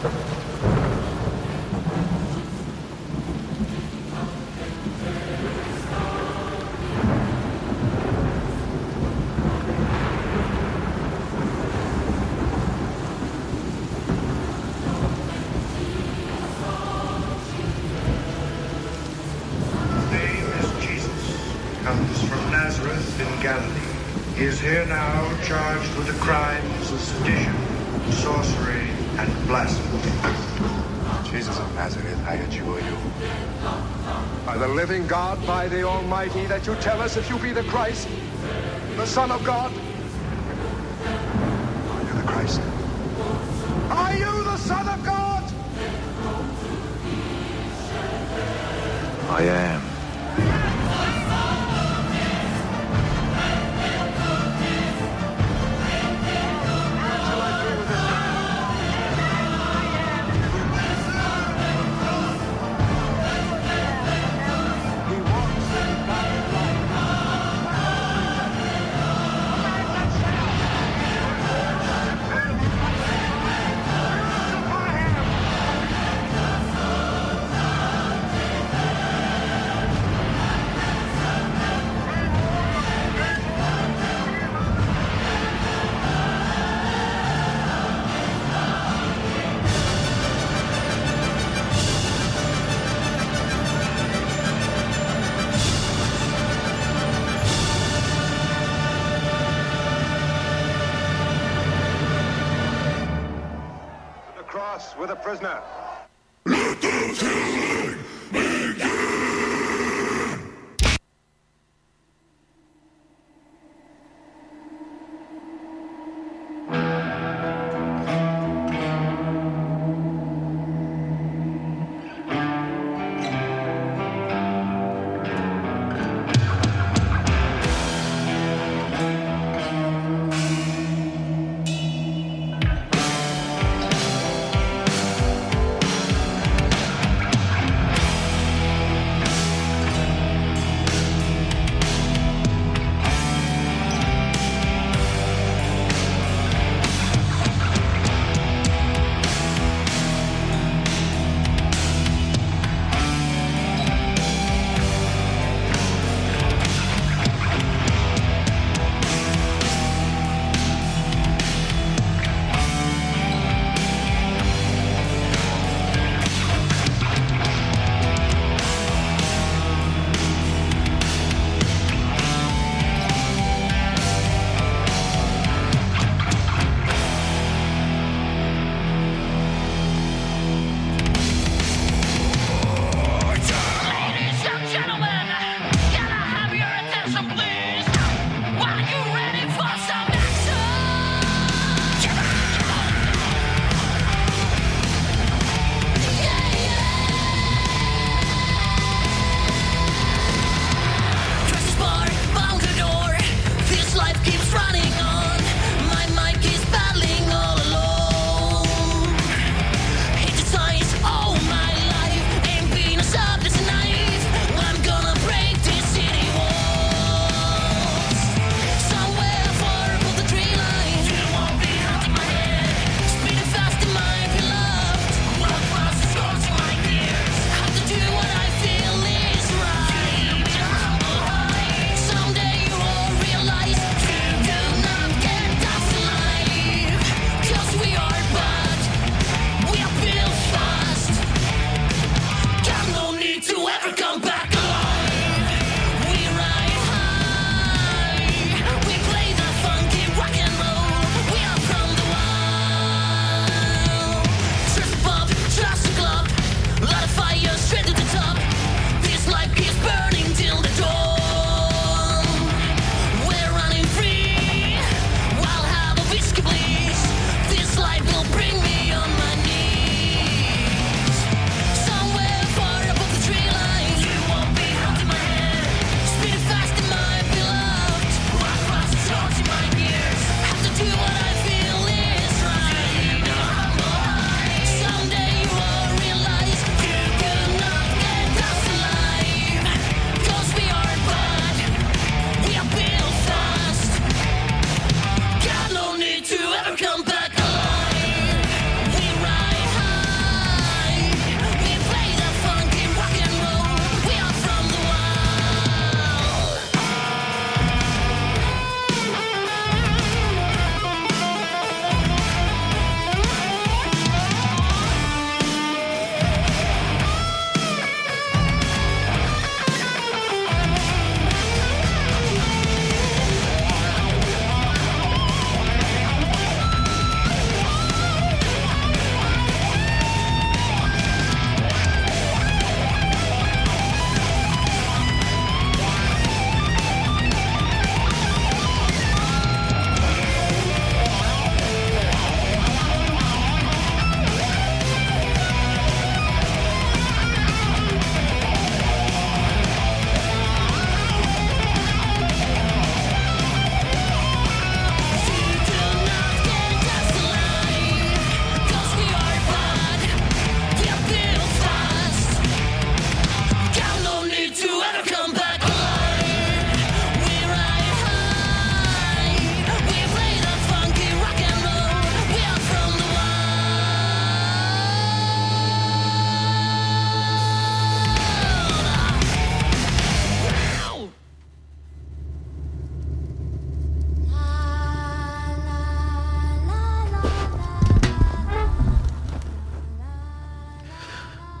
He is here now charged with the crimes of sedition, sorcery, and blasphemy. Jesus of Nazareth, I adjure you. By the living God, by the Almighty, that you tell us if you be the Christ, the Son of God. Are you the Christ? Are you the Son of God? I am. With a prisoner. Let the killing begin!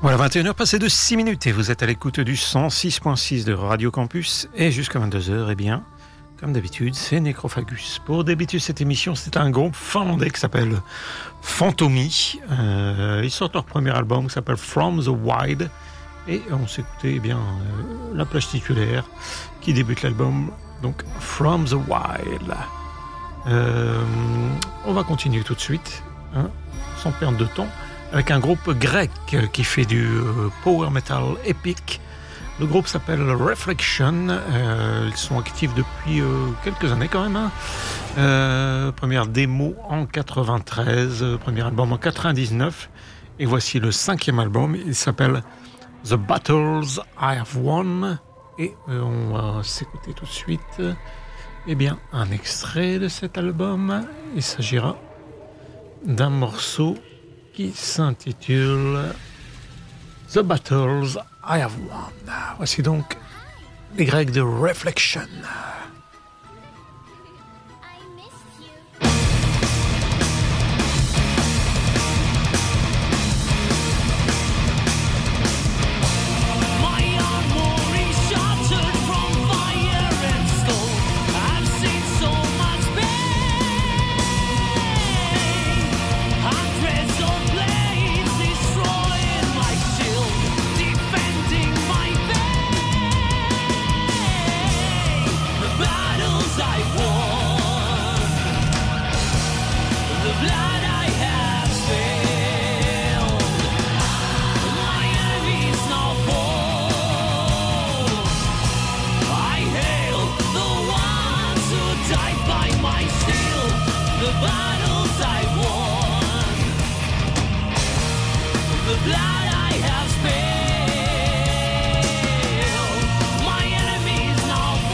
Voilà, 21h passées de 6 minutes et vous êtes à l'écoute du 106.6 de Radio Campus. Et jusqu'à 22h, eh bien, comme d'habitude, c'est Necrophagus. Pour débuter cette émission, c'est un groupe finlandais qui s'appelle Fantomi. Ils sortent leur premier album qui s'appelle From the Wild. Et on s'écoutait bien la plage titulaire qui débute l'album, donc From the Wild. On va continuer tout de suite, sans perdre de temps, avec un groupe grec qui fait du power metal épique. Le groupe s'appelle Reflection. Ils sont actifs depuis quelques années quand même. Première démo en 93, premier album en 99. Et voici le 5e album. Il s'appelle The Battles I Have Won. Et on va s'écouter tout de suite un extrait de cet album. Il s'agira d'un morceau qui s'intitule The Battles I Have Won. Voici donc les Grecs de Reflection.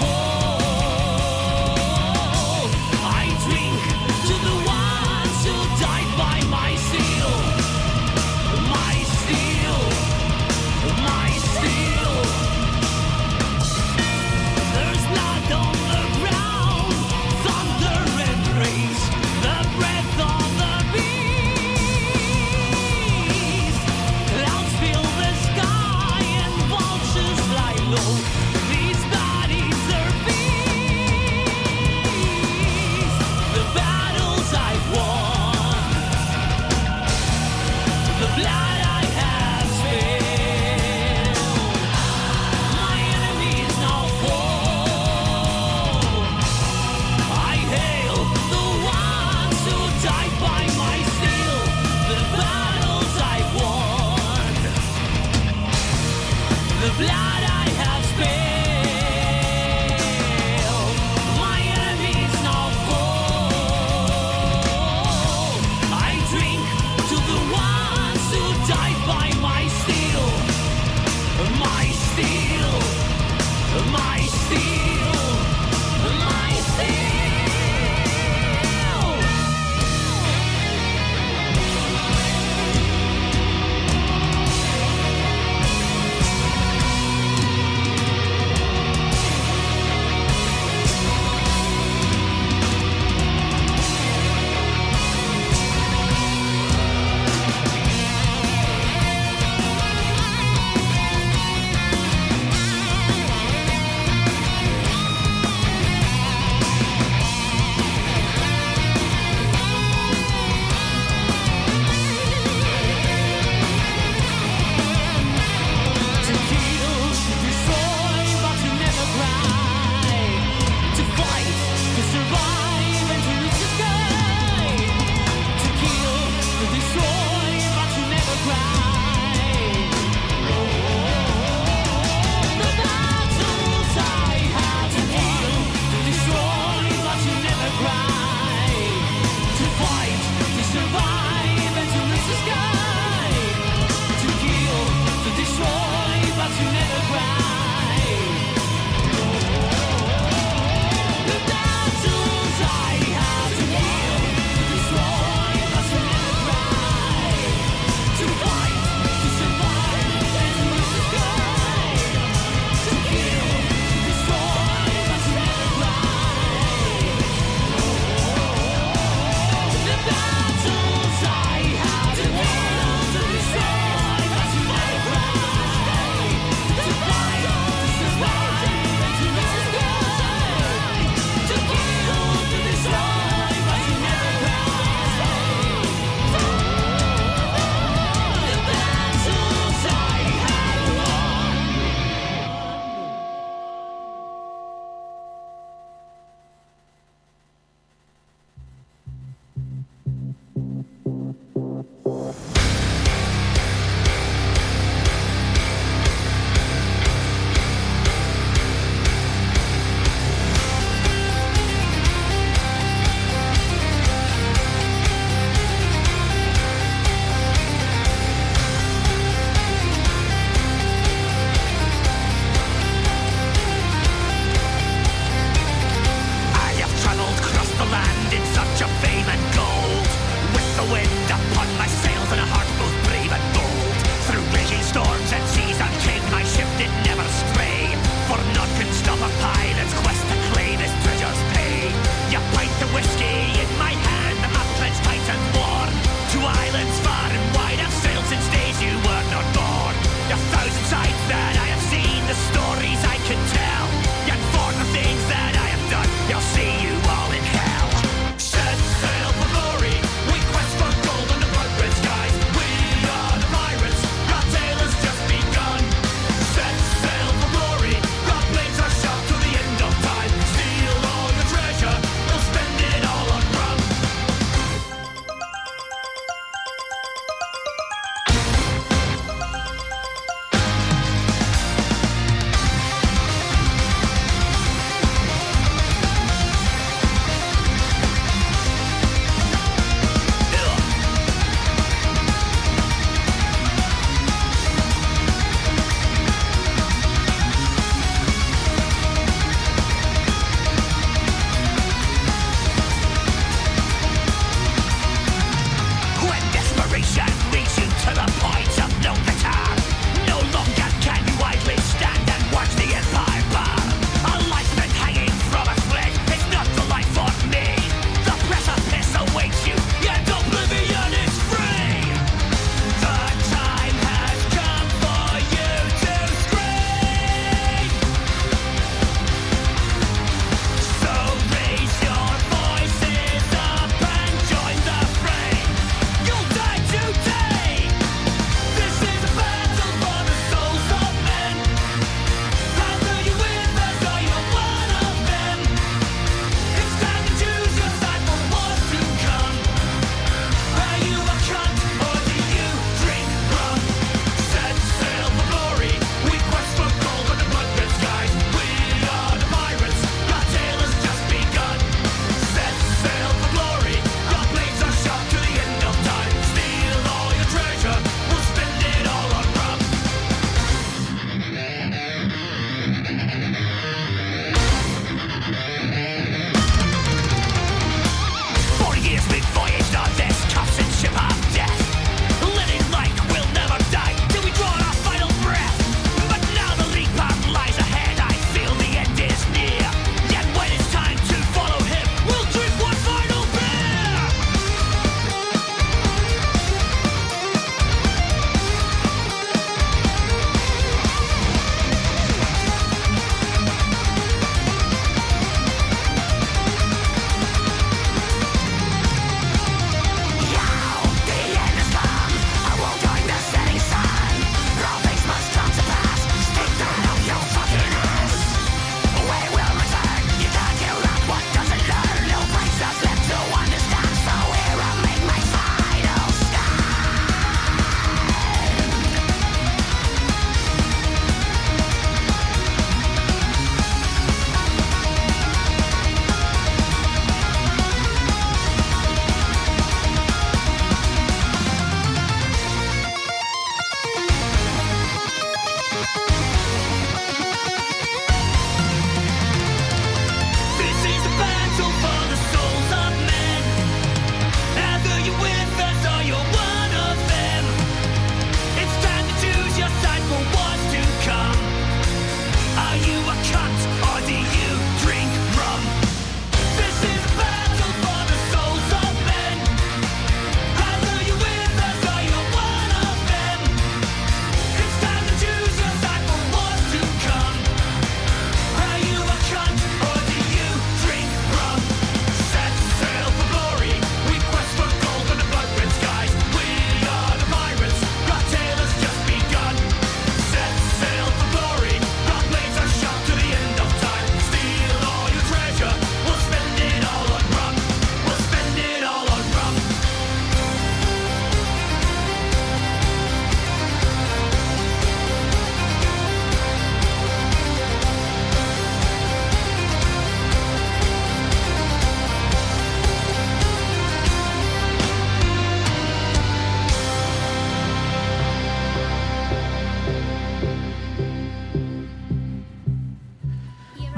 To the ones who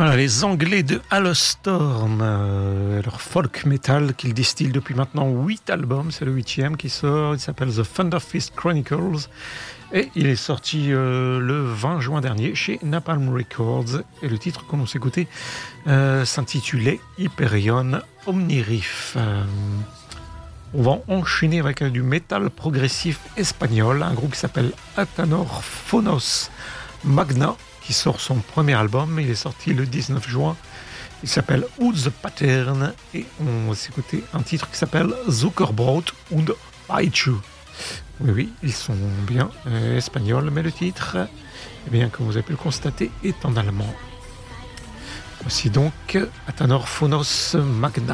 Voilà, les Anglais de Halestorm, leur folk metal qu'ils distillent depuis maintenant 8 albums, c'est le 8e qui sort, il s'appelle The Thunderfist Chronicles et il est sorti le 20 juin dernier chez Napalm Records et le titre qu'on s'est écouté s'intitulait Hyperion Omnirif. On va enchaîner avec du métal progressif espagnol, un groupe qui s'appelle Atanor Phonos Magna, qui sort son premier album. Il est sorti le 19 juin. Il s'appelle Who's the Pattern et on va s'écouter un titre qui s'appelle Zuckerbrot und Paichu. Oui, ils sont bien espagnols, mais le titre, eh bien, comme vous avez pu le constater, est en allemand. Voici donc Atanor Phonos Magna.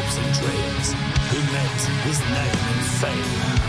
hopes and dreams, who met his name in fame.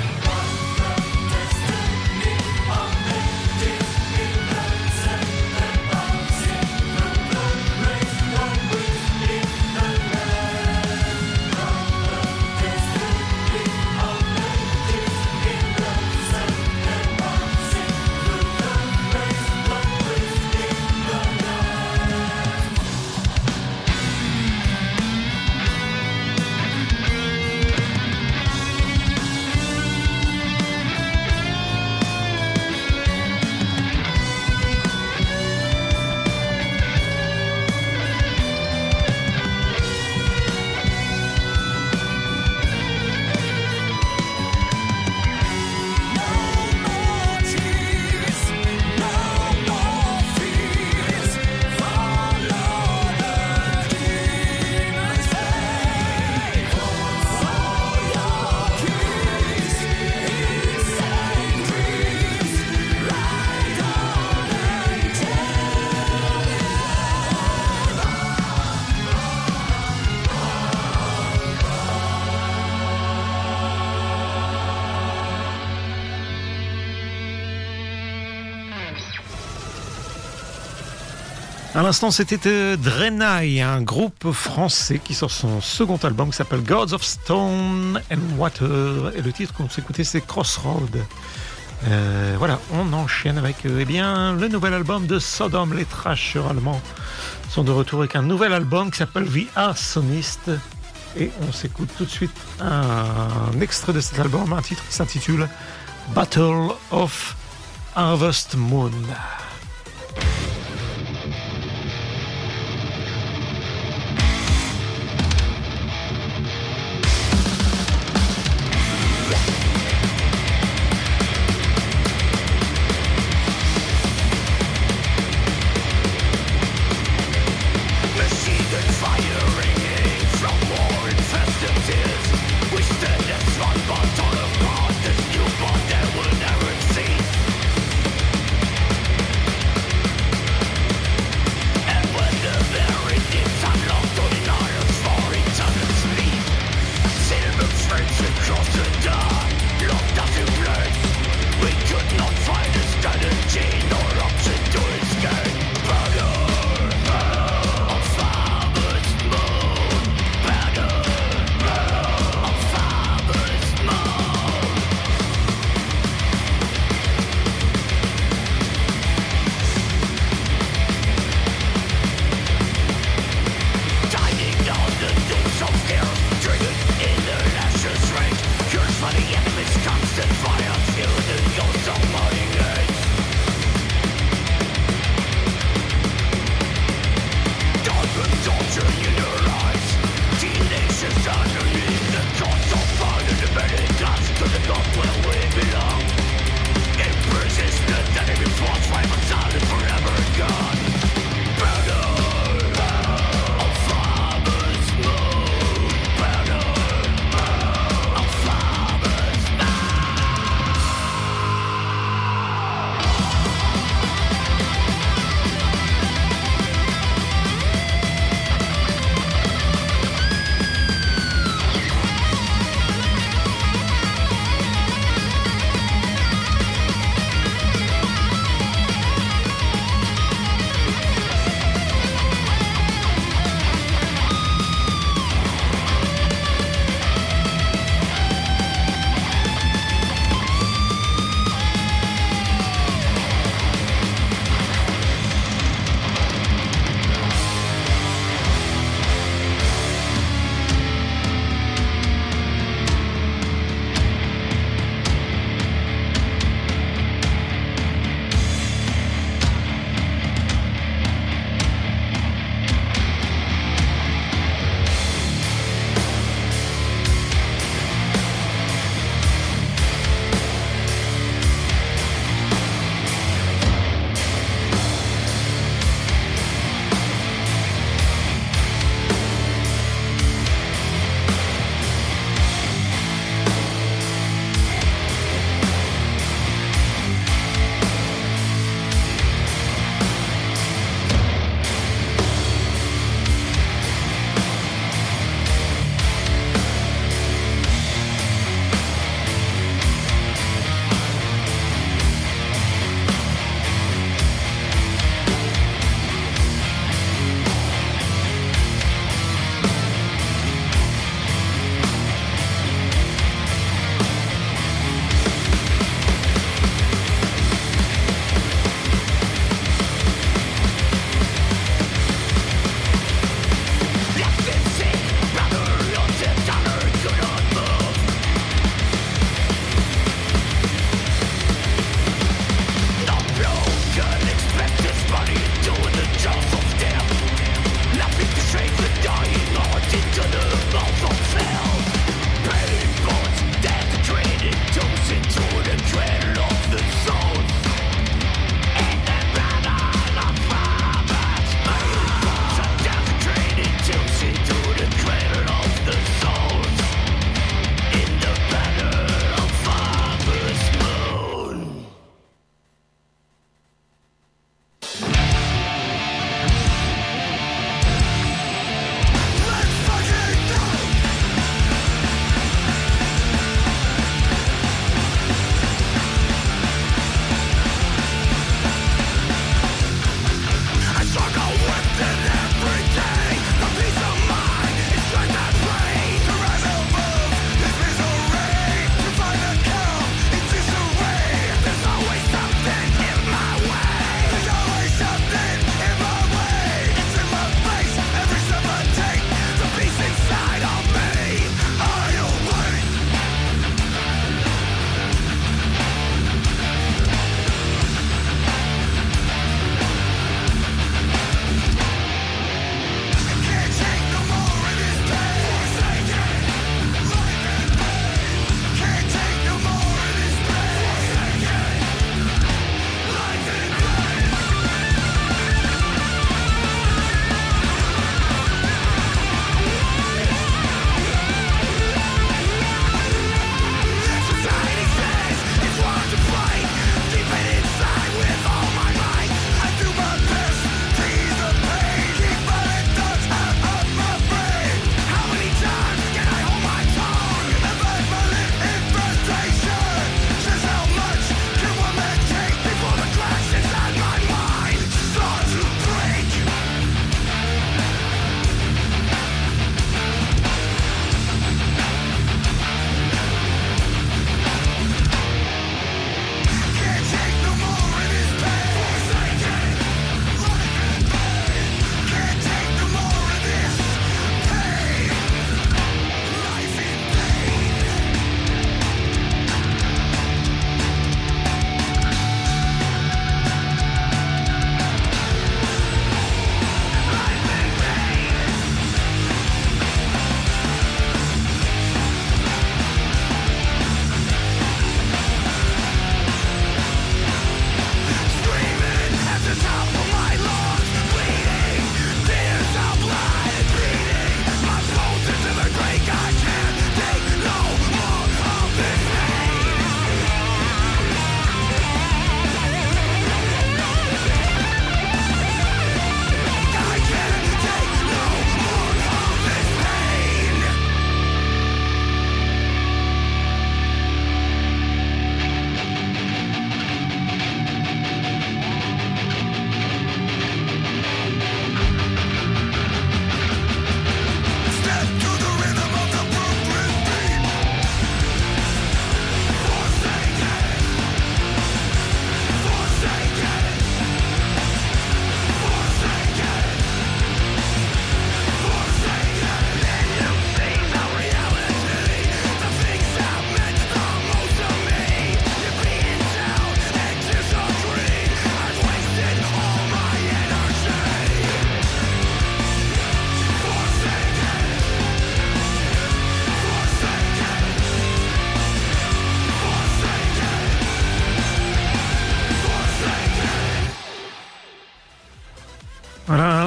À l'instant, c'était Draenei, un groupe français qui sort son second album qui s'appelle Gods of Stone and Water. Et le titre qu'on s'écoutait, c'est Crossroad. Voilà, on enchaîne avec eh bien, le nouvel album de Sodom. Les thrashers allemands sont de retour avec un nouvel album qui s'appelle The Arsonist. Et on s'écoute tout de suite un extrait de cet album, un titre qui s'intitule Battle of Harvest Moon. Battle of God, this newborn that will never see.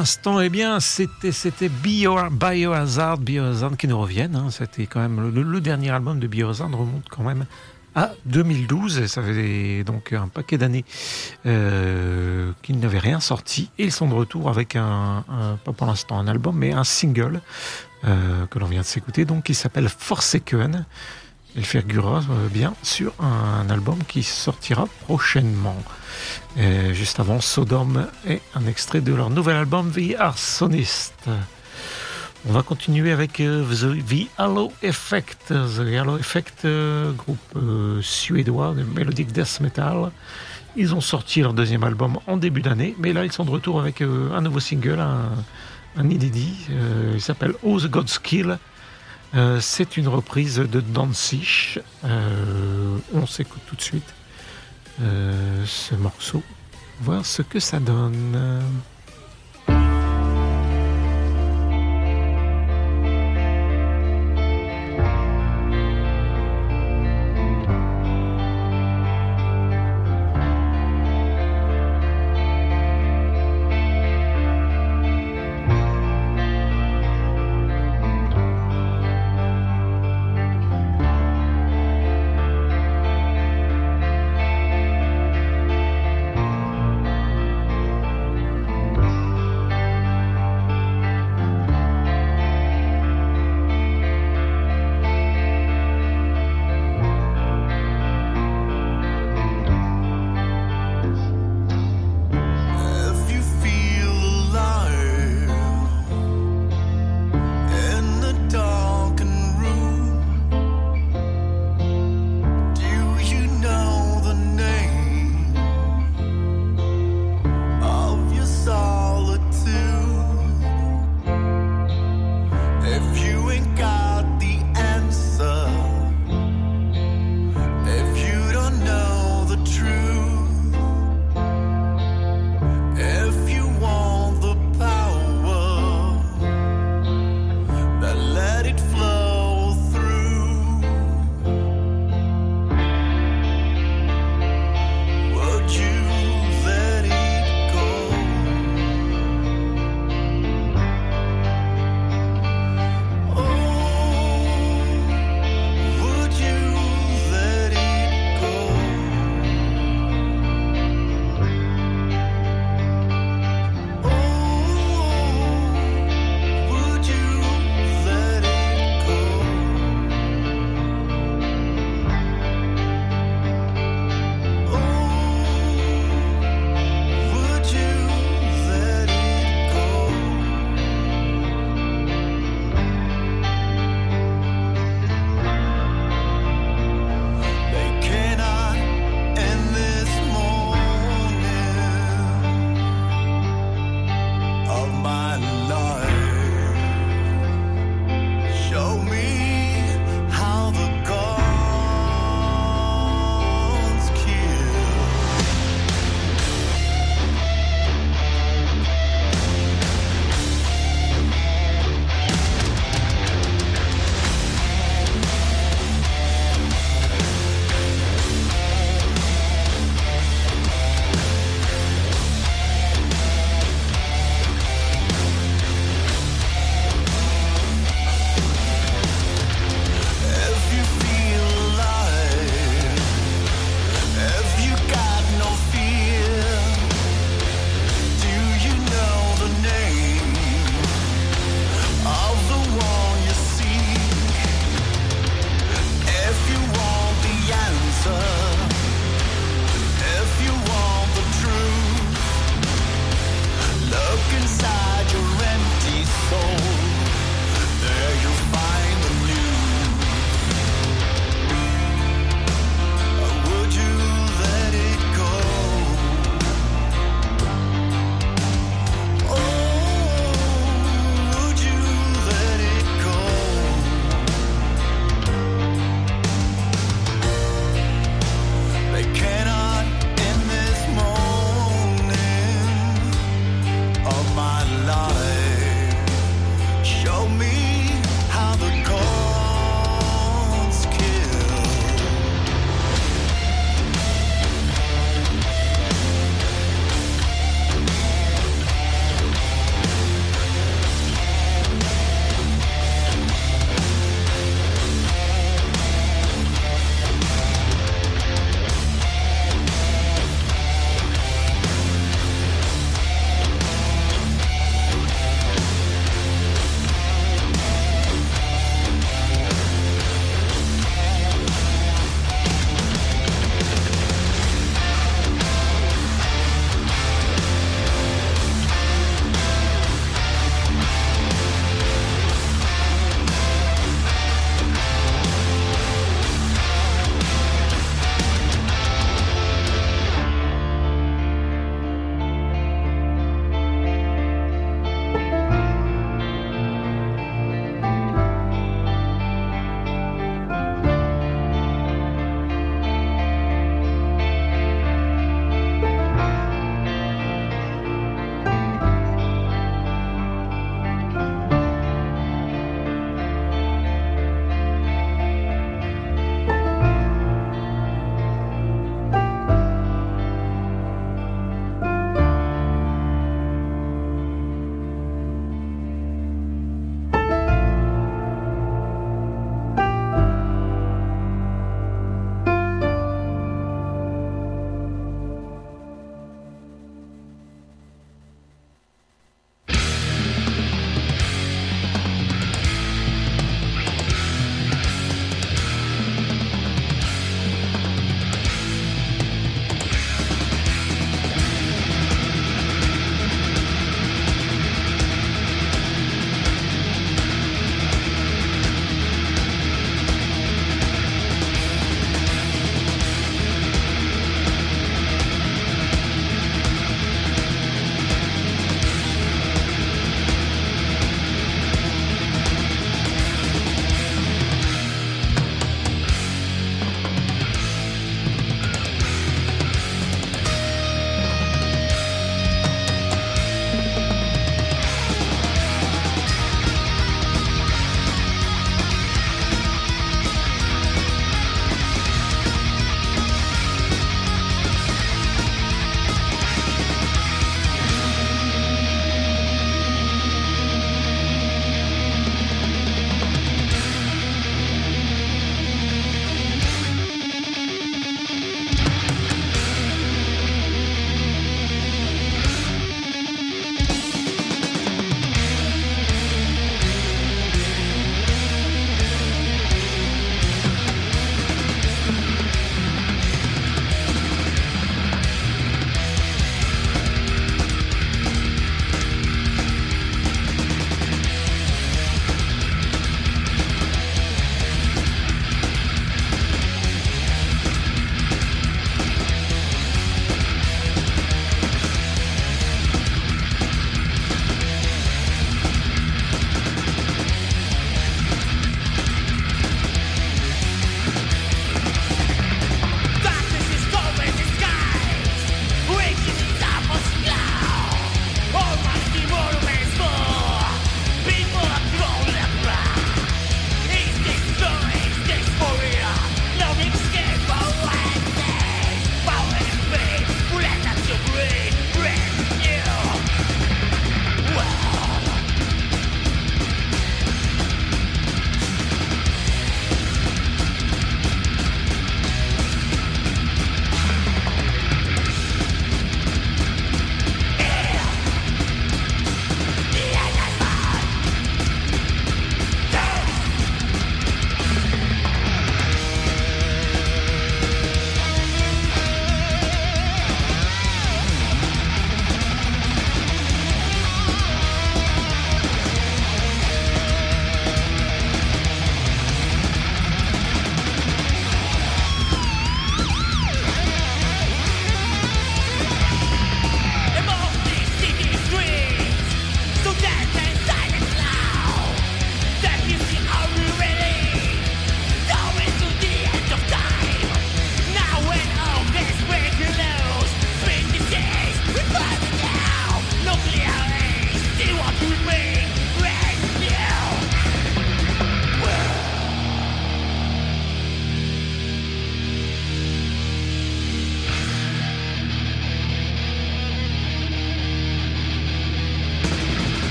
l'instant, eh bien, c'était Biohazard qui nous reviennent. Hein. C'était quand même le dernier album de Biohazard remonte quand même à 2012. Et ça fait donc un paquet d'années qu'ils n'avaient rien sorti. Et ils sont de retour avec pas pour l'instant un album, mais un single que l'on vient de s'écouter, donc qui s'appelle Forsaken. Il figurera bien sur un album qui sortira prochainement. Et juste avant, Sodom est un extrait de leur nouvel album The Arsonist. On va continuer avec The Halo Effect. The Halo Effect, groupe suédois de melodic death metal. Ils ont sorti leur deuxième album en début d'année, mais là ils sont de retour avec un nouveau single, un inédit. Il s'appelle Oh the God's Kill. C'est une reprise de Danzig. On s'écoute tout de suite ce morceau, voir ce que ça donne.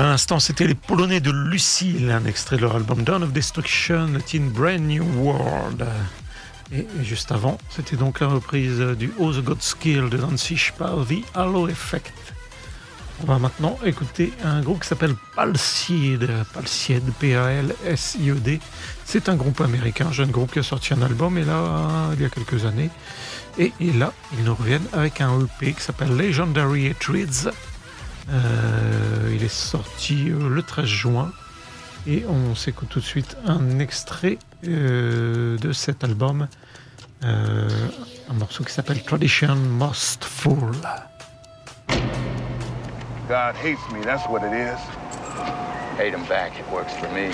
l'instant, c'était les Polonais de Lucille, un extrait de leur album Dawn of Destruction, in Brand New World. Et juste avant, c'était donc la reprise du Oh the God Skill de Danzig par The Halo Effect. On va maintenant écouter un groupe qui s'appelle Palsyed, P-A-L-S-I-E-D. C'est un groupe américain, un jeune groupe qui a sorti un album il y a quelques années. Et là, ils nous reviennent avec un EP qui s'appelle Legendary Hatreds. Il est sorti le 13 juin. Et on s'écoute tout de suite un extrait de cet album. Un morceau qui s'appelle Tradition Must Fall. God hates me, that's what it is. Hate him back, it works for me.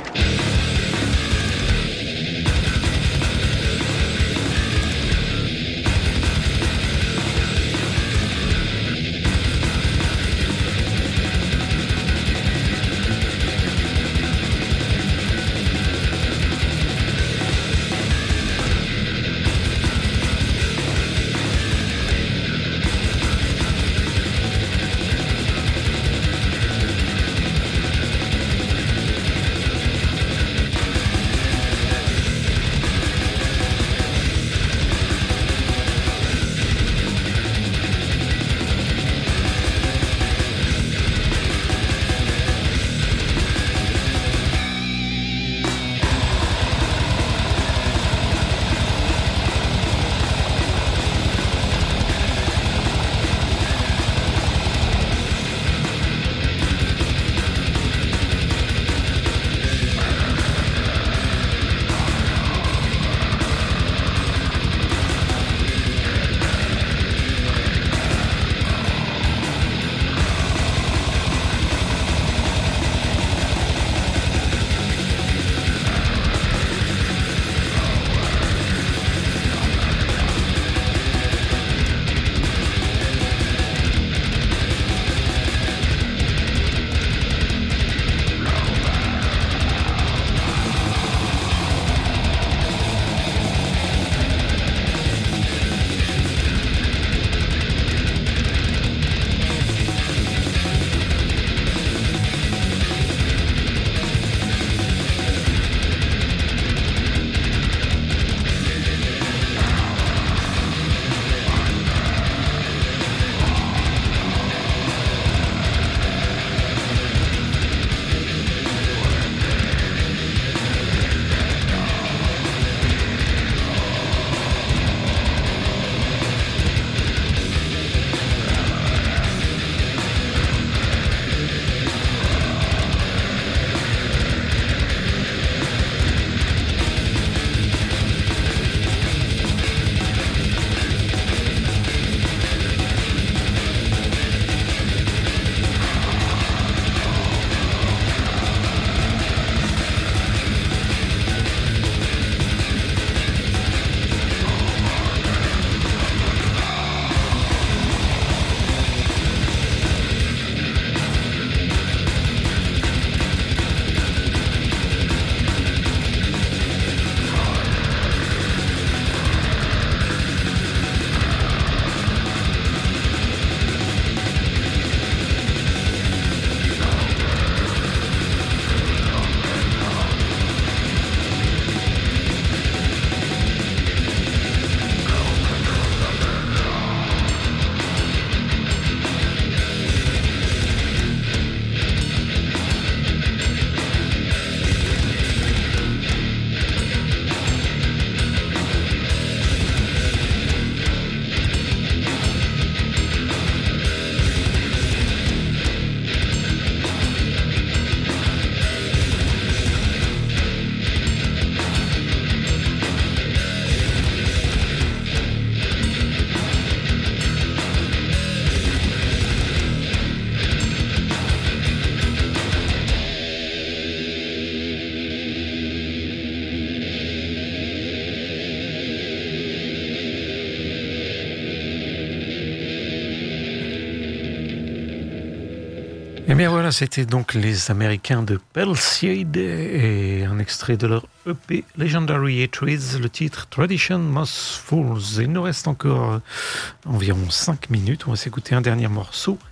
Et bien voilà, c'était donc les Américains de Palsyed et un extrait de leur EP Legendary Hatreds, le titre Tradition Must Fall. Il nous reste encore environ 5 minutes. On va s'écouter un dernier morceau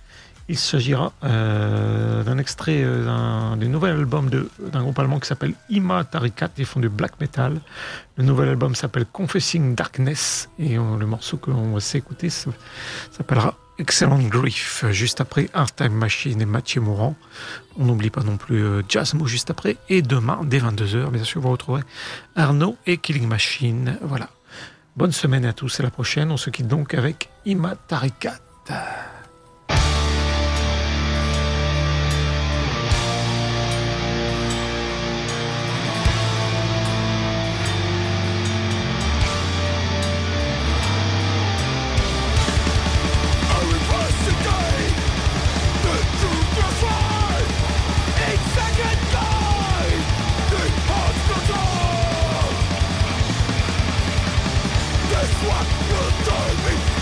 Il s'agira d'un extrait du nouvel album d'un groupe allemand qui s'appelle Ima Tarikat. Ils font du black metal. Le nouvel album s'appelle Confessing Darkness et le morceau que l'on va s'écouter s'appellera Excellent Grief. Juste après Hard Time Machine et Mathieu Mourant. On n'oublie pas non plus Jazzmo juste après. Et demain, dès 22h, bien sûr, vous retrouverez Arnaud et Killing Machine. Voilà. Bonne semaine à tous et à la prochaine. On se quitte donc avec Ima Tarikat. What you told me